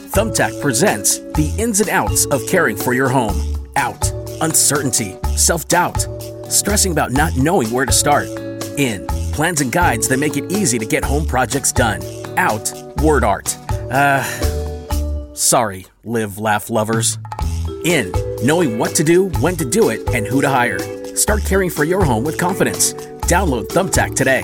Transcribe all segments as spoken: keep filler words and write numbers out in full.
Thumbtack presents the ins and outs of caring for your home. Out, uncertainty, self-doubt, stressing about not knowing where to start. In, plans and guides that make it easy to get home projects done. Out, word art. Uh, sorry, live, laugh lovers. In, knowing what to do, when to do it, and who to hire. Start caring for your home with confidence. Download Thumbtack today.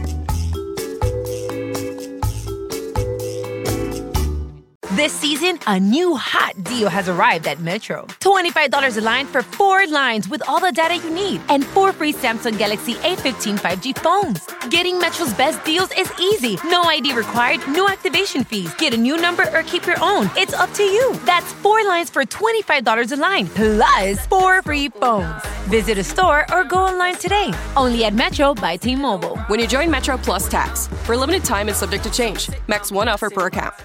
This season, a new hot deal has arrived at Metro. twenty-five dollars a line for four lines with all the data you need and four free Samsung Galaxy A fifteen five G phones. Getting Metro's best deals is easy. No I D required, no activation fees. Get a new number or keep your own. It's up to you. That's four lines for twenty-five dollars a line, plus four free phones. Visit a store or go online today. Only at Metro by T-Mobile. When you join Metro Plus Tax. For a limited time and subject to change. Max one offer per account.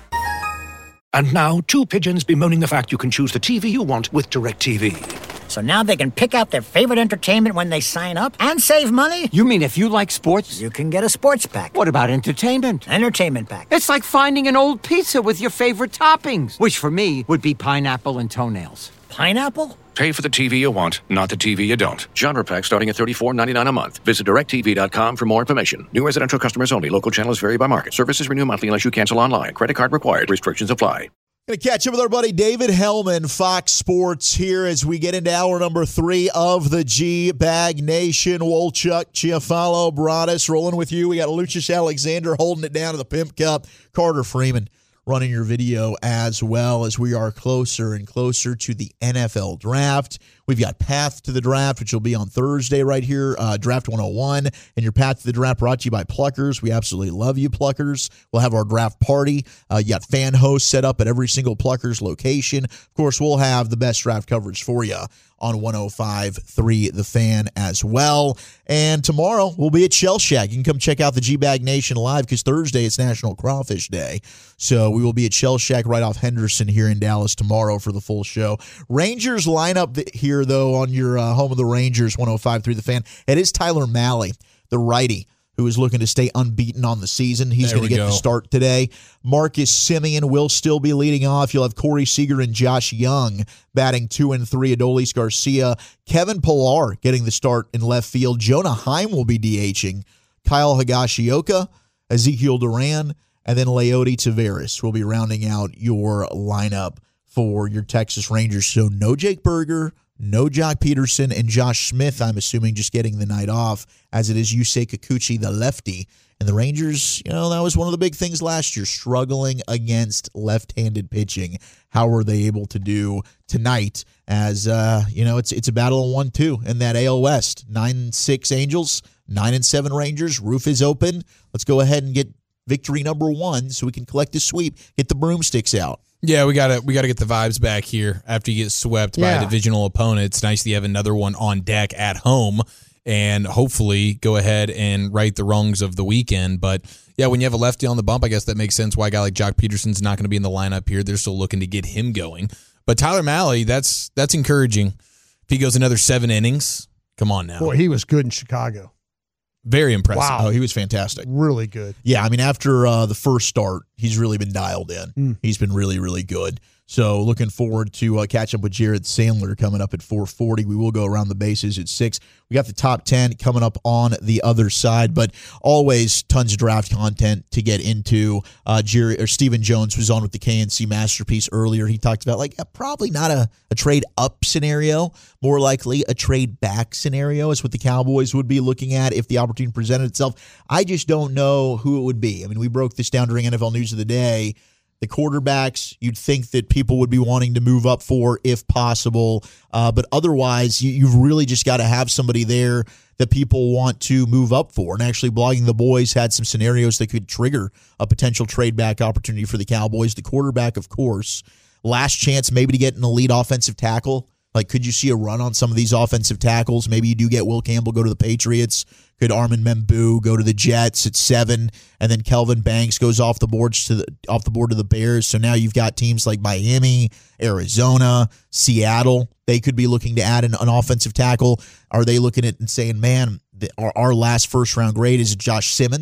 And now, two pigeons bemoaning the fact you can choose the T V you want with DirecTV. So now they can pick out their favorite entertainment when they sign up and save money? You mean if you like sports? You can get a sports pack. What about entertainment? Entertainment pack. It's like finding an old pizza with your favorite toppings, which for me would be pineapple and toenails. Pineapple? Pay for the T V you want, not the T V you don't. Genre pack starting at thirty-four ninety-nine a month. Visit direct T V dot com for more information. New residential customers only. Local channels vary by market. Services renew monthly unless you cancel online. Credit card required. Restrictions apply. Going to catch up with our buddy David Hellman, Fox Sports, here as we get into hour number three of the G-Bag Nation. Wolchuk, Chiafalo, Broadus rolling with you. We got Lucius Alexander holding it down to the Pimp Cup. Carter Freeman running your video as well as we are closer and closer to the N F L draft. We've got Path to the Draft, which will be on Thursday right here, uh, Draft one oh one. And your Path to the Draft brought to you by Pluckers. We absolutely love you, Pluckers. We'll have our draft party. Uh, you got fan hosts set up at every single Pluckers location. Of course, we'll have the best draft coverage for you on one oh five point three The Fan as well. And tomorrow we'll be at Shell Shack. You can come check out the G-Bag Nation live because Thursday it's National Crawfish Day. So we will be at Shell Shack right off Henderson here in Dallas tomorrow for the full show. Rangers lineup here, though, on your uh, home of the Rangers, one oh five point three The Fan. It is Tyler Mahle, the righty, who is looking to stay unbeaten on the season. He's going to get go. the start today. Marcus Semien will still be leading off. You'll have Corey Seager and Josh Young batting two and three. Adolis Garcia. Kevin Pillar getting the start in left field. Jonah Heim will be DHing. Kyle Higashioka, Ezekiel Duran, and then Leody Taveras will be rounding out your lineup for your Texas Rangers. So no Jake Berger, no Jock Peterson, and Josh Smith, I'm assuming, just getting the night off, as it is Yusei Kikuchi, the lefty. And the Rangers, you know, that was one of the big things last year, struggling against left-handed pitching. How were they able to do tonight? As, uh, you know, it's it's a battle of one two in that A L West. nine and six Angels, nine and seven Rangers. Roof is open. Let's go ahead and get victory number one so we can collect a sweep, get the broomsticks out. Yeah, we gotta we gotta get the vibes back here after you get swept yeah. by a divisional opponent. It's nice to have another one on deck at home and hopefully go ahead and right the wrongs of the weekend. But yeah, when you have a lefty on the bump, I guess that makes sense why a guy like Jock Peterson's not going to be in the lineup here. They're still looking to get him going. But Tyler Mahle, that's that's encouraging. If he goes another seven innings, come on now. Boy, he was good in Chicago. Very impressive. Wow. Oh, he was fantastic. Really good. Yeah, I mean, after uh, the first start, he's really been dialed in. Mm. He's been really, really good. So looking forward to uh, catch up with Jared Sandler coming up at four forty. We will go around the bases at six. We got the top ten coming up on the other side, but always tons of draft content to get into. Uh, Jerry or Stephen Jones was on with the K N C Masterpiece earlier. He talked about like uh, probably not a, a trade up scenario, more likely a trade back scenario is what the Cowboys would be looking at if the opportunity presented itself. I just don't know who it would be. I mean, we broke this down during N F L News of the Day. The quarterbacks, you'd think that people would be wanting to move up for if possible. Uh, but otherwise, you, you've really just got to have somebody there that people want to move up for. And actually, Blogging the Boys had some scenarios that could trigger a potential trade back opportunity for the Cowboys. The quarterback, of course, last chance maybe to get an elite offensive tackle. Like, could you see a run on some of these offensive tackles? Maybe you do get Will Campbell go to the Patriots. Could Armin Membu go to the Jets at seven, and then Kelvin Banks goes off the boards to the off the board to the Bears? So now you've got teams like Miami, Arizona, Seattle. They could be looking to add an, an offensive tackle. Are they looking at and saying, man, the, our, our last first round grade is Josh Simmons,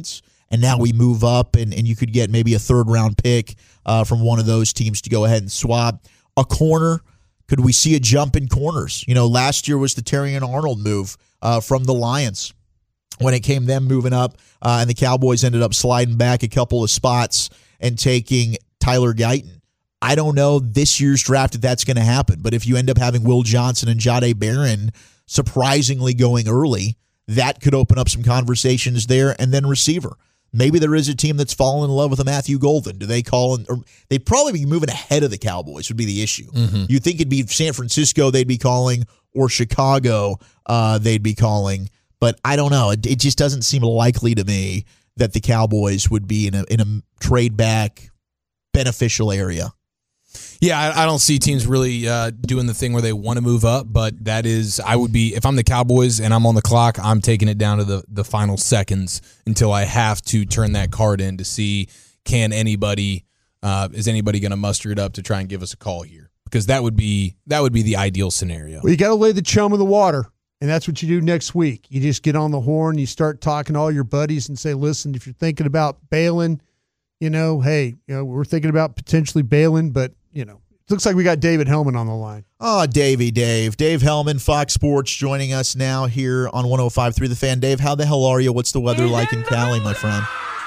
and now we move up, and, and you could get maybe a third-round pick uh, from one of those teams to go ahead and swap. A corner, could we see a jump in corners? You know, last year was the Terrion Arnold move uh, from the Lions when it came them moving up, uh, and the Cowboys ended up sliding back a couple of spots and taking Tyler Guyton. I don't know this year's draft if that's going to happen, but if you end up having Will Johnson and Jahdae Barron surprisingly going early, that could open up some conversations there. And then receiver. Maybe there is a team that's fallen in love with a Matthew Golden. Do they call in? Or they'd probably be moving ahead of the Cowboys would be the issue. Mm-hmm. You'd think it'd be San Francisco they'd be calling or Chicago uh, they'd be calling. But I don't know. It, it just doesn't seem likely to me that the Cowboys would be in a, in a trade back beneficial area. Yeah, I, I don't see teams really uh, doing the thing where they want to move up, but that is, I would be, if I'm the Cowboys and I'm on the clock, I'm taking it down to the, the final seconds until I have to turn that card in to see can anybody, uh, is anybody going to muster it up to try and give us a call here? Because that would be that would be the ideal scenario. Well, you got to lay the chum in the water, and that's what you do next week. You just get on the horn, you start talking to all your buddies and say, listen, if you're thinking about bailing, you know, hey, you know, we're thinking about potentially bailing, but you know, it looks like we got David Hellman on the line. Oh, Davey, Dave. Dave Hellman, Fox Sports, joining us now here on one oh five point three The Fan. Dave, how the hell are you? What's the weather like in Cali, my friend?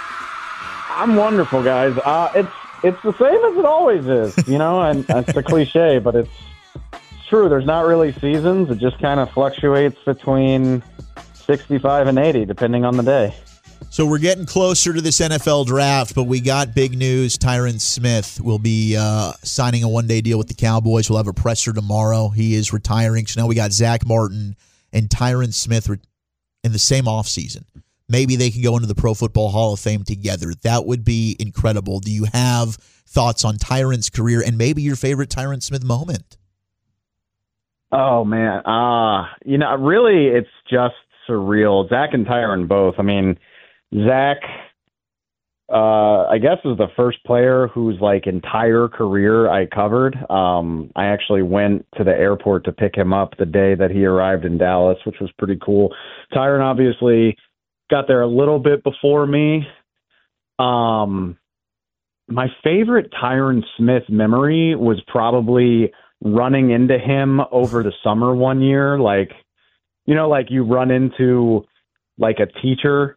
I'm wonderful, guys. Uh, it's it's the same as it always is, you know, and it's a cliche, but it's, it's true. There's not really seasons. It just kind of fluctuates between sixty-five and eighty, depending on the day. So we're getting closer to this N F L draft, but we got big news. Tyron Smith will be uh, signing a one-day deal with the Cowboys. We'll have a presser tomorrow. He is retiring. So now we got Zach Martin and Tyron Smith in the same offseason. Maybe they can go into the Pro Football Hall of Fame together. That would be incredible. Do you have thoughts on Tyron's career and maybe your favorite Tyron Smith moment? Oh, man. Uh, you know, really, it's just surreal. Zach and Tyron both. I mean, Zach, uh, I guess, was the first player whose like entire career I covered. Um, I actually went to the airport to pick him up the day that he arrived in Dallas, which was pretty cool. Tyron obviously got there a little bit before me. Um, my favorite Tyron Smith memory was probably running into him over the summer one year. Like, you know, like you run into like a teacher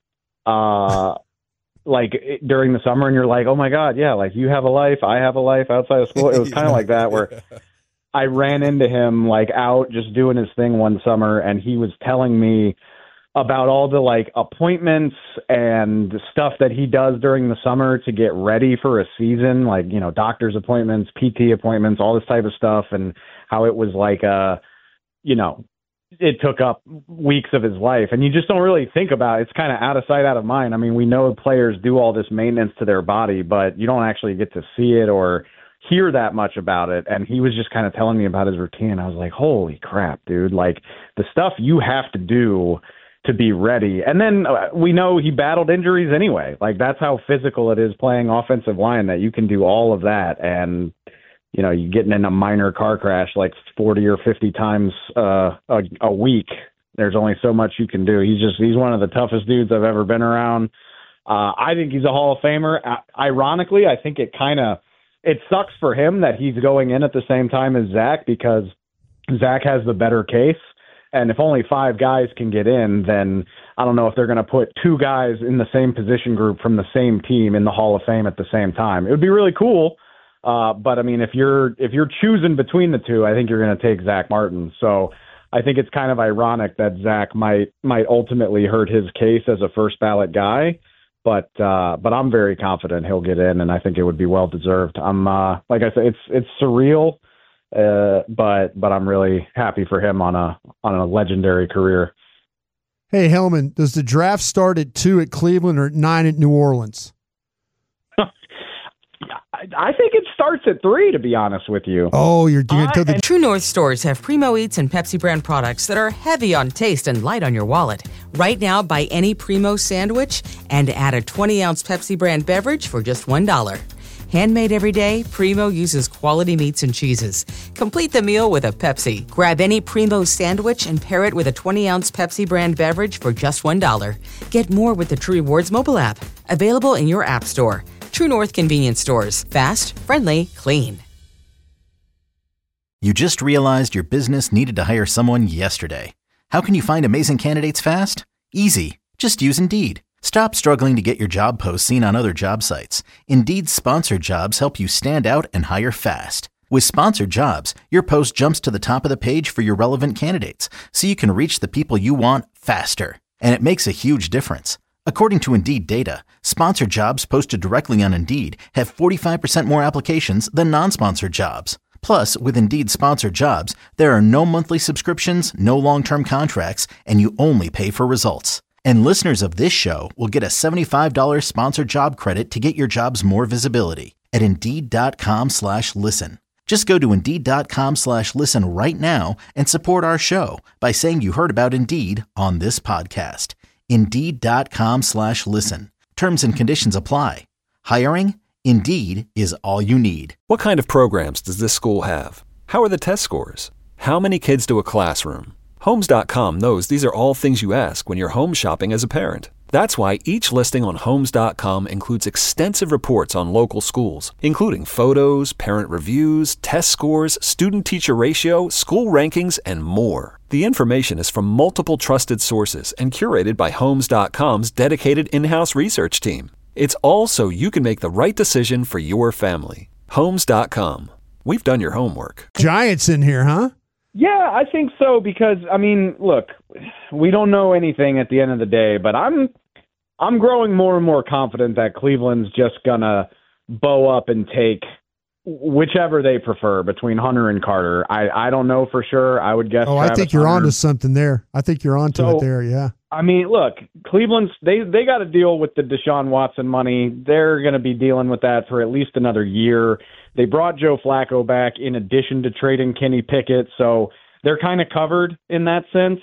uh like during the summer and you're like, oh my God, yeah, like you have a life, I have a life outside of school. It was kind of like that, where I ran into him like out just doing his thing one summer, and he was telling me about all the like appointments and stuff that he does during the summer to get ready for a season, like, you know, doctor's appointments, P T appointments, all this type of stuff, and how it was like uh you know, it took up weeks of his life, and you just don't really think about it. It's kind of out of sight, out of mind. I mean, we know players do all this maintenance to their body, but you don't actually get to see it or hear that much about it. And he was just kind of telling me about his routine. I was like, holy crap, dude, like the stuff you have to do to be ready. And then uh, we know he battled injuries anyway. Like that's how physical it is playing offensive line, that you can do all of that. And you know, you getting in a minor car crash like forty or fifty times uh, a, a week. There's only so much you can do. He's just, he's one of the toughest dudes I've ever been around. Uh, I think he's a Hall of Famer. Uh, ironically, I think it kind of, it sucks for him that he's going in at the same time as Zach, because Zach has the better case. And if only five guys can get in, then I don't know if they're going to put two guys in the same position group from the same team in the Hall of Fame at the same time. It would be really cool. Uh, but I mean, if you're if you're choosing between the two, I think you're going to take Zach Martin. So I think it's kind of ironic that Zach might might ultimately hurt his case as a first ballot guy. But uh, but I'm very confident he'll get in, and I think it would be well deserved. I'm uh, like I said, it's it's surreal, uh, but but I'm really happy for him on a on a legendary career. Hey Hellman, does the draft start at two at Cleveland or at nine at New Orleans? I think it starts at three, to be honest with you. Oh, you're doing uh, the True North stores have Primo Eats and Pepsi brand products that are heavy on taste and light on your wallet. Right now, buy any Primo sandwich and add a twenty ounce Pepsi brand beverage for just one dollar. Handmade every day, Primo uses quality meats and cheeses. Complete the meal with a Pepsi. Grab any Primo sandwich and pair it with a twenty-ounce Pepsi brand beverage for just one dollar. Get more with the True Rewards mobile app. Available in your app store. True North convenience stores. Fast, friendly, clean. You just realized your business needed to hire someone yesterday. How can you find amazing candidates fast? Easy. Just use Indeed. Stop struggling to get your job posts seen on other job sites. Indeed's sponsored jobs help you stand out and hire fast. With sponsored jobs, your post jumps to the top of the page for your relevant candidates, so you can reach the people you want faster. And it makes a huge difference. According to Indeed data, sponsored jobs posted directly on Indeed have forty-five percent more applications than non-sponsored jobs. Plus, with Indeed sponsored jobs, there are no monthly subscriptions, no long-term contracts, and you only pay for results. And listeners of this show will get a seventy-five dollars sponsored job credit to get your jobs more visibility at Indeed.com slash listen. Just go to Indeed.com slash listen right now and support our show by saying you heard about Indeed on this podcast. Indeed.com slash listen. Terms and conditions apply. Hiring? Indeed is all you need. What kind of programs does this school have? How are the test scores? How many kids do a classroom? Homes dot com knows these are all things you ask when you're home shopping as a parent. That's why each listing on Homes dot com includes extensive reports on local schools, including photos, parent reviews, test scores, student-teacher ratio, school rankings, and more. The information is from multiple trusted sources and curated by Homes dot com's dedicated in-house research team. It's all so you can make the right decision for your family. Homes dot com. We've done your homework. Giants in here, huh? Yeah, I think so because, I mean, look, we don't know anything at the end of the day, but I'm I'm growing more and more confident that Cleveland's just going to bow up and take whichever they prefer between Hunter and Carter. I, I don't know for sure. I would guess Oh, Travis I think you're Hunter. onto something there. I think you're onto So, it there, yeah. I mean, look, Cleveland's they they got to deal with the Deshaun Watson money. They're going to be dealing with that for at least another year. They brought Joe Flacco back in addition to trading Kenny Pickett, so they're kind of covered in that sense.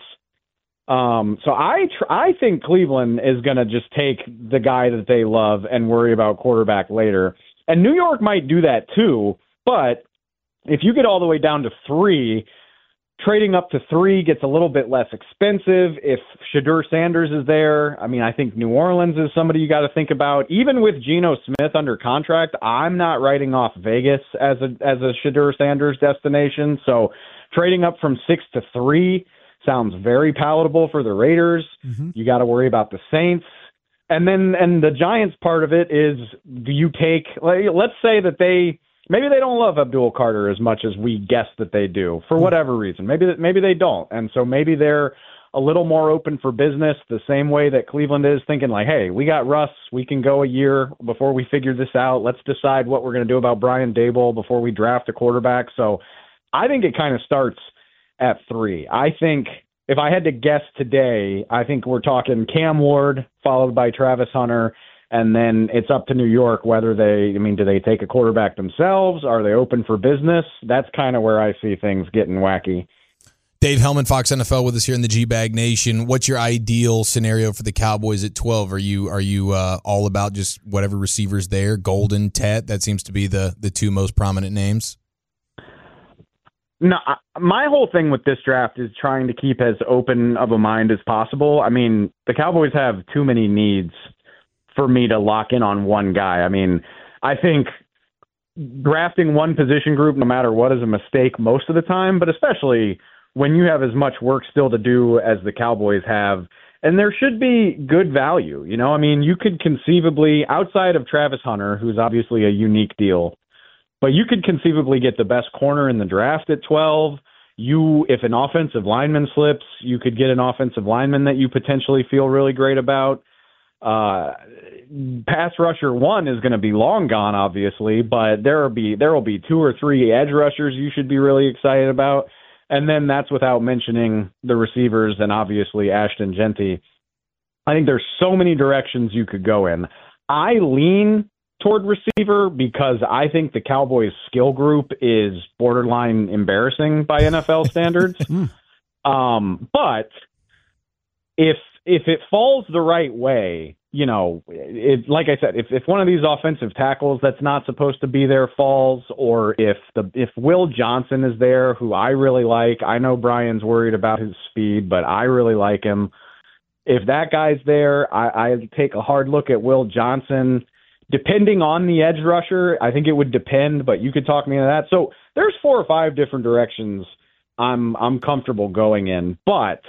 Um, so I tr- I think Cleveland is going to just take the guy that they love and worry about quarterback later. And New York might do that too, but if you get all the way down to three, trading up to three gets a little bit less expensive. If Shedeur Sanders is there, I mean, I think New Orleans is somebody you got to think about. Even with Geno Smith under contract, I'm not writing off Vegas as a as a Shedeur Sanders destination. So trading up from six to three sounds very palatable for the Raiders. Mm-hmm. You got to worry about the Saints. And then and the Giants part of it is, do you take, like, let's say that they, maybe they don't love Abdul Carter as much as we guess that they do for whatever reason. Maybe that maybe they don't. And so maybe they're a little more open for business the same way that Cleveland is, thinking like, hey, we got Russ. We can go a year before we figure this out. Let's decide what we're going to do about Brian Daboll before we draft a quarterback. So I think it kind of starts at three. I think if I had to guess today, I think we're talking Cam Ward followed by Travis Hunter. And then it's up to New York whether they, I mean, do they take a quarterback themselves? Are they open for business? That's kind of where I see things getting wacky. Dave Hellman, Fox N F L, with us here in the G-Bag Nation. What's your ideal scenario for the Cowboys at twelve? Are you are you uh, all about just whatever receivers there? Golden, Tet, that seems to be the the two most prominent names. No, I, my whole thing with this draft is trying to keep as open of a mind as possible. I mean, the Cowboys have too many needs for me to lock in on one guy. I mean, I think drafting one position group, no matter what, is a mistake most of the time, but especially when you have as much work still to do as the Cowboys have. And there should be good value. You know, I mean, you could conceivably, outside of Travis Hunter, who's obviously a unique deal, but you could conceivably get the best corner in the draft at twelve. You, if an offensive lineman slips, you could get an offensive lineman that you potentially feel really great about. Uh, pass rusher one is going to be long gone, obviously, but there will be there will be two or three edge rushers you should be really excited about. And then that's without mentioning the receivers and obviously Ashton Genty. I think there's so many directions you could go in. I lean toward receiver because I think the Cowboys skill group is borderline embarrassing by N F L standards. um, but if if it falls the right way, you know, it, like I said, if, if one of these offensive tackles that's not supposed to be there falls, or if the if Will Johnson is there, who I really like, I know Brian's worried about his speed, but I really like him. If that guy's there, I, I take a hard look at Will Johnson. Depending on the edge rusher, I think it would depend, but you could talk me into that. So there's four or five different directions I'm I'm comfortable going in, but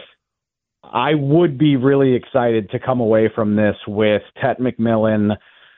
I would be really excited to come away from this with Tet McMillan,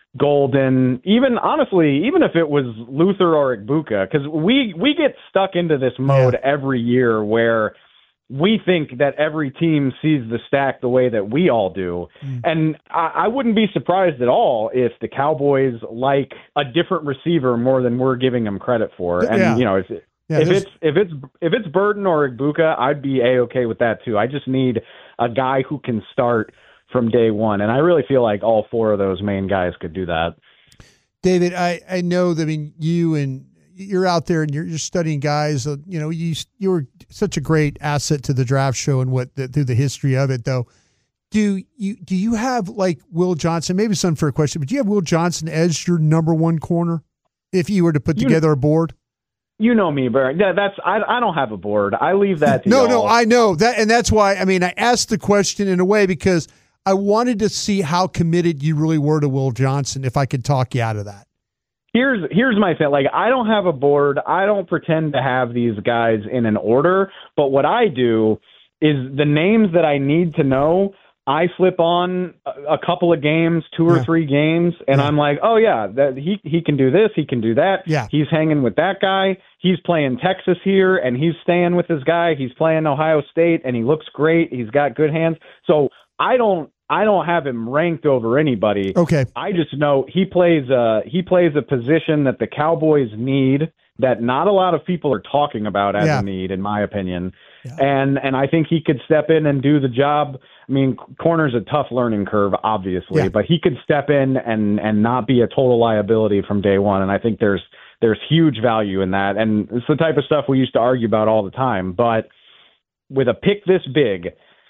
Golden, even honestly, even if it was Luther or Igbuka, because we, we get stuck into this mode yeah. every year where we think that every team sees the stack the way that we all do. Mm. And I, I wouldn't be surprised at all if the Cowboys like a different receiver more than we're giving them credit for. And, yeah. you know, if it, Yeah, if it's if it's if it's Burton or Igbuka, I'd be a-okay with that too. I just need a guy who can start from day one, and I really feel like all four of those main guys could do that. David, I, I know that I mean you and you're out there and you're, you're studying guys. Uh, you know, you you were such a great asset to the draft show and what the, through the history of it. Though, do you do you have like Will Johnson? Maybe it's an unfair question, but do you have Will Johnson as your number one corner if you were to put you together know, a board? You know me, Barry. Yeah, that's I. I don't have a board. I leave that to no, y'all. no. I know that, and that's why. I mean, I asked the question in a way because I wanted to see how committed you really were to Will Johnson. If I could talk you out of that. Here's here's my thing. Like, I don't have a board. I don't pretend to have these guys in an order. But what I do is the names that I need to know. I flip on a couple of games, two or yeah. three games, and yeah. I'm like, oh, yeah, that he he can do this, he can do that. Yeah. He's hanging with that guy. He's playing Texas here, and he's staying with this guy. He's playing Ohio State, and he looks great. He's got good hands. So I don't I don't have him ranked over anybody. Okay. I just know he plays a, he plays a position that the Cowboys need that not a lot of people are talking about as yeah. a need, in my opinion. Yeah. And and I think he could step in and do the job. I mean, corner's a tough learning curve, obviously, yeah. but he could step in and, and not be a total liability from day one. And I think there's there's huge value in that. And it's the type of stuff we used to argue about all the time. But with a pick this big,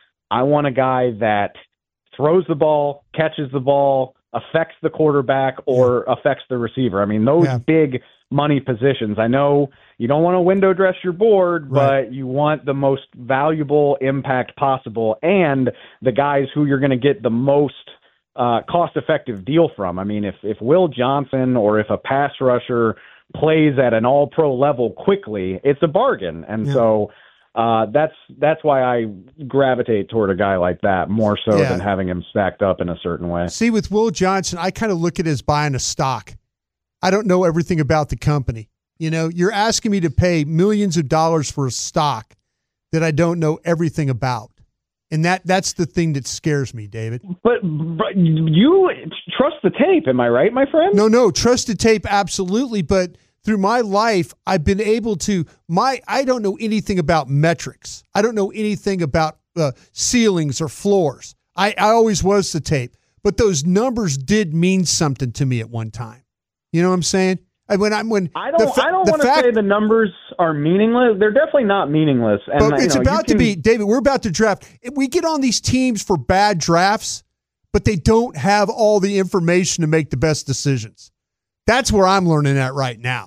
I want a guy that throws the ball, catches the ball, affects the quarterback, or yeah. affects the receiver. I mean, those yeah. big money positions. I know you don't want to window dress your board, right. but you want the most valuable impact possible and the guys who you're going to get the most uh, cost-effective deal from. I mean, if, if Will Johnson or if a pass rusher plays at an all-pro level quickly, it's a bargain. And yeah. so uh, that's that's why I gravitate toward a guy like that more so yeah. than having him stacked up in a certain way. See, with Will Johnson, I kind of look at it as buying a stock. I don't know everything about the company. You know, you're asking me to pay millions of dollars for a stock that I don't know everything about. And that that's the thing that scares me, David. But, but you trust the tape, am I right, my friend? No, no, trust the tape, absolutely. But through my life, I've been able to, my I don't know anything about metrics. I don't know anything about uh, ceilings or floors. I, I always was the tape. But those numbers did mean something to me at one time. You know what I'm saying? I, when I'm when I don't, fa- I don't want to say the numbers are meaningless. They're definitely not meaningless. And, but it's you know, about can, to be, David. We're about to draft. We get on these teams for bad drafts, but they don't have all the information to make the best decisions. That's where I'm learning at right now.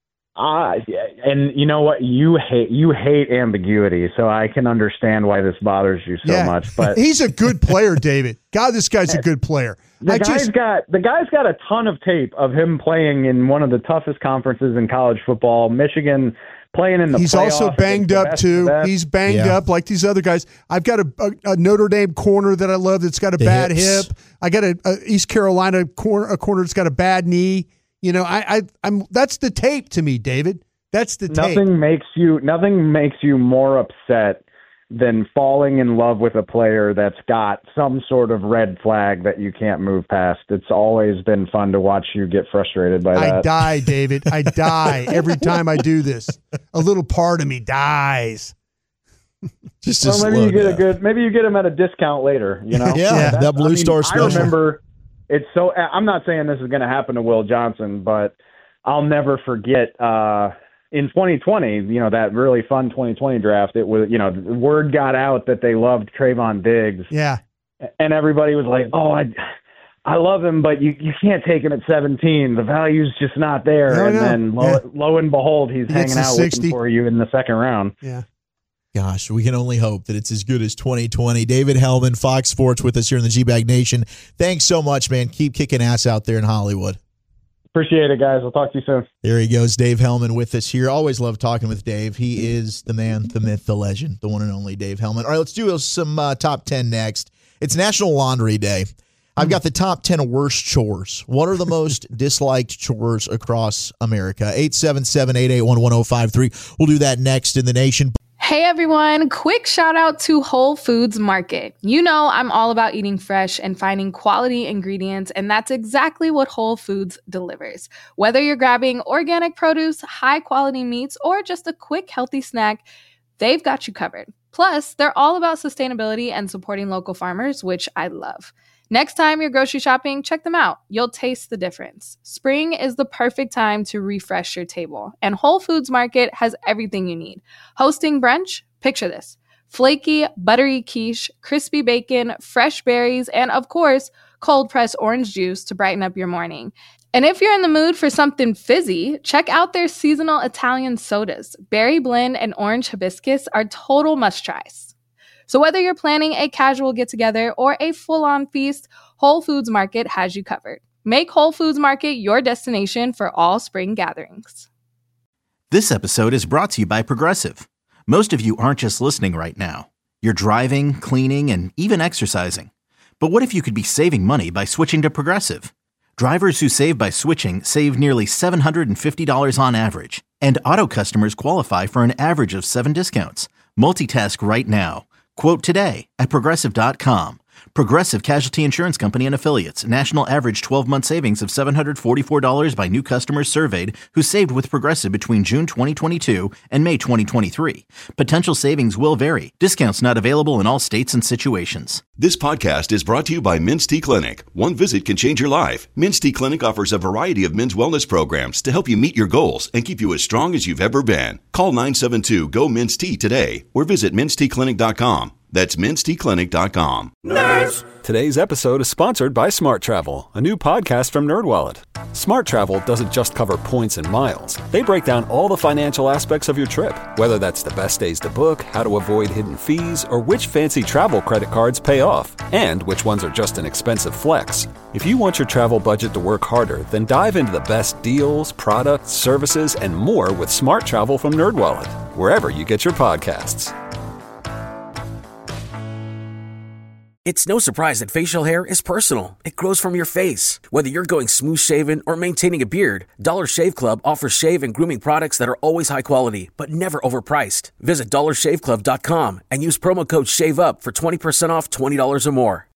Ah, uh, and you know what? You hate you hate ambiguity, so I can understand why this bothers you so yeah. much. But he's a good player, David. God, this guy's a good player. The I guy's just, got the guy's got a ton of tape of him playing in one of the toughest conferences in college football. Michigan playing in the. He's also banged up best, too. He's banged yeah. up like these other guys. I've got a, a, a Notre Dame corner that I love that's got a the bad hips. hip. I got a, a East Carolina corner, a corner that's got a bad knee. You know, I, I I'm that's the tape to me, David. That's the tape. Nothing makes you nothing makes you more upset than falling in love with a player that's got some sort of red flag that you can't move past. It's always been fun to watch you get frustrated by that. I die, David. I die every time I do this. A little part of me dies. Just well, maybe you get down. a good. Maybe you get him at a discount later. You know, yeah, yeah. that Blue I mean, Star special. I remember. It's so. I'm not saying this is going to happen to Will Johnson, but I'll never forget. Uh, In twenty twenty, you know, that really fun twenty twenty draft, it was, you know, the word got out that they loved Trayvon Diggs. Yeah. And everybody was like, oh, I I love him, but you, you can't take him at seventeen. The value's just not there. No, and no. then lo, Yeah. lo and behold, he's He hanging gets out to waiting sixty. for you in the second round. Yeah. Gosh, we can only hope that it's as good as twenty twenty. David Hellman, Fox Sports, with us here in the G-Bag Nation. Thanks so much, man. Keep kicking ass out there in Hollywood. Appreciate it, guys. I'll talk to you soon. There he goes, Dave Hellman with us here. Always love talking with Dave. He is the man, the myth, the legend, the one and only Dave Hellman. All right, let's do some uh, top ten next. It's National Laundry Day. I've got the top ten worst chores. What are the most disliked chores across America? eight seven seven, eight eight one, one oh five three. We'll do that next in the nation. Hey everyone, quick shout out to Whole Foods Market. You know I'm all about eating fresh and finding quality ingredients, and that's exactly what Whole Foods delivers. Whether you're grabbing organic produce, high quality meats, or just a quick healthy snack, they've got you covered. Plus, they're all about sustainability and supporting local farmers, which I love. Next time you're grocery shopping, check them out. You'll taste the difference. Spring is the perfect time to refresh your table, and Whole Foods Market has everything you need. Hosting brunch? Picture this. Flaky, buttery quiche, crispy bacon, fresh berries, and of course, cold-pressed orange juice to brighten up your morning. And if you're in the mood for something fizzy, check out their seasonal Italian sodas. Berry blend and orange hibiscus are total must-tries. So whether you're planning a casual get-together or a full-on feast, Whole Foods Market has you covered. Make Whole Foods Market your destination for all spring gatherings. This episode is brought to you by Progressive. Most of you aren't just listening right now. You're driving, cleaning, and even exercising. But what if you could be saving money by switching to Progressive? Drivers who save by switching save nearly seven hundred fifty dollars on average. And auto customers qualify for an average of seven discounts. Multitask right now. Quote today at Progressive dot com. Progressive Casualty Insurance Company and Affiliates. National average twelve-month savings of seven hundred forty-four dollars by new customers surveyed who saved with Progressive between June twenty twenty-two and May twenty twenty-three. Potential savings will vary. Discounts not available in all states and situations. This podcast is brought to you by Men's Tea Clinic. One visit can change your life. Men's Tea Clinic offers a variety of men's wellness programs to help you meet your goals and keep you as strong as you've ever been. Call nine seven two, G O, Men's Tea today or visit men's tea clinic dot com. That's men's tea clinic dot com. Nerds! Today's episode is sponsored by Smart Travel, a new podcast from NerdWallet. Smart Travel doesn't just cover points and miles. They break down all the financial aspects of your trip, whether that's the best days to book, how to avoid hidden fees, or which fancy travel credit cards pay off, and which ones are just an expensive flex. If you want your travel budget to work harder, then dive into the best deals, products, services, and more with Smart Travel from NerdWallet, wherever you get your podcasts. It's no surprise that facial hair is personal. It grows from your face. Whether you're going smooth shaven or maintaining a beard, Dollar Shave Club offers shave and grooming products that are always high quality, but never overpriced. Visit dollar shave club dot com and use promo code SHAVEUP for twenty percent off twenty dollars or more.